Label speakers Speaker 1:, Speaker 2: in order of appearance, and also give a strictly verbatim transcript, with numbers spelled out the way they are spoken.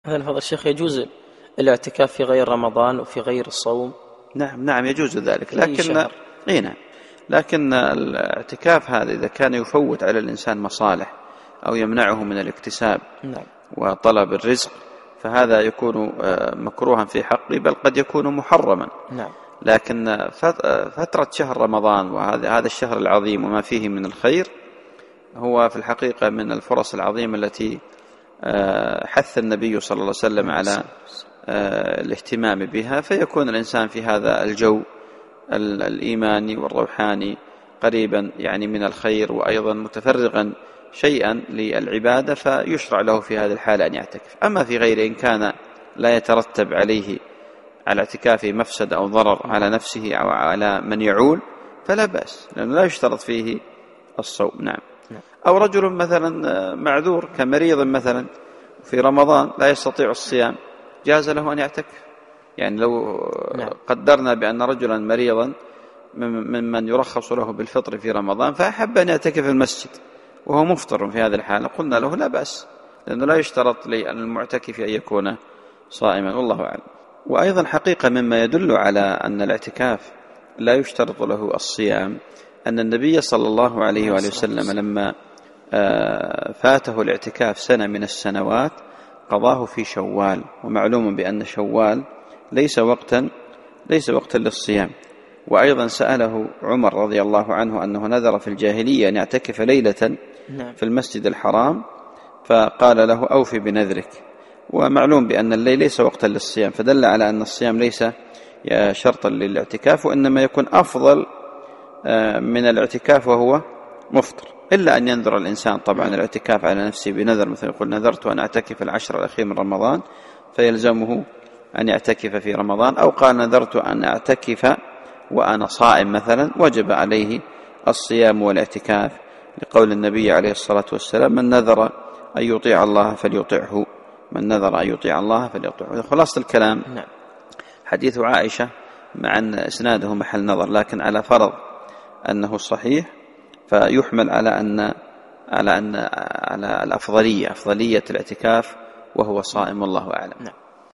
Speaker 1: هل فضل الشيخ يجوز الاعتكاف في غير رمضان وفي غير الصوم؟
Speaker 2: نعم نعم يجوز ذلك، لكن اي نعم لكن الاعتكاف هذا إذا كان يفوت على الإنسان مصالح أو يمنعه من الاكتساب
Speaker 1: نعم. وطلب
Speaker 2: الرزق فهذا يكون مكروها في حقه، بل قد يكون محرما.
Speaker 1: نعم.
Speaker 2: لكن فترة شهر رمضان وهذا هذا الشهر العظيم وما فيه من الخير هو في الحقيقة من الفرص العظيمة التي حث النبي صلى الله عليه وسلم على الاهتمام بها، فيكون الإنسان في هذا الجو الإيماني والروحاني قريبا يعني من الخير، وأيضا متفرغا شيئا للعبادة، فيشرع له في هذه الحالة أن يعتكف. أما في غيره إن كان لا يترتب عليه على اعتكافه مفسد أو ضرر على نفسه أو على من يعول فلا بأس، لأنه لا يشترط فيه الصوم. نعم. أو رجل مثلا معذور كمريض مثلا في رمضان لا يستطيع الصيام، جاز له أن يعتكف. يعني لو قدرنا بأن رجلا مريضا ممن يرخص له بالفطر في رمضان فأحب أن يعتكف في المسجد وهو مفطر في هذه الحالة، قلنا له لا بأس، لأنه لا يشترط للمعتكف أن يكون صائما، والله أعلم. وأيضا حقيقة مما يدل على أن الاعتكاف لا يشترط له الصيام أن النبي صلى الله عليه وآله وسلم لما فاته الاعتكاف سنة من السنوات قضاه في شوال، ومعلوم بأن شوال ليس وقتا ليس وقتا للصيام. وأيضا سأله عمر رضي الله عنه أنه نذر في الجاهلية أن يعتكف ليلة في المسجد الحرام، فقال له أوفي بنذرك. ومعلوم بأن الليل ليس وقتا للصيام، فدل على أن الصيام ليس شرطا للاعتكاف، وإنما يكون أفضل من الاعتكاف وهو مفطر، إلا أن ينذر الإنسان طبعا الاعتكاف على نفسه بنذر، مثل يقول نذرت أن أعتكف العشر الأخير من رمضان فيلزمه أن يعتكف في رمضان، أو قال نذرت أن أعتكف وأنا صائم مثلا وجب عليه الصيام والاعتكاف، لقول النبي عليه الصلاة والسلام من نذر أن يطيع الله فليطيعه، من نذر أن يطيع الله فليطيعه. خلاص الكلام حديث عائشة مع أن إسناده محل نظر، لكن على فرض أنه صحيح فيحمل على أن على أن على الأفضلية أفضلية الاعتكاف وهو صائم، والله أعلم.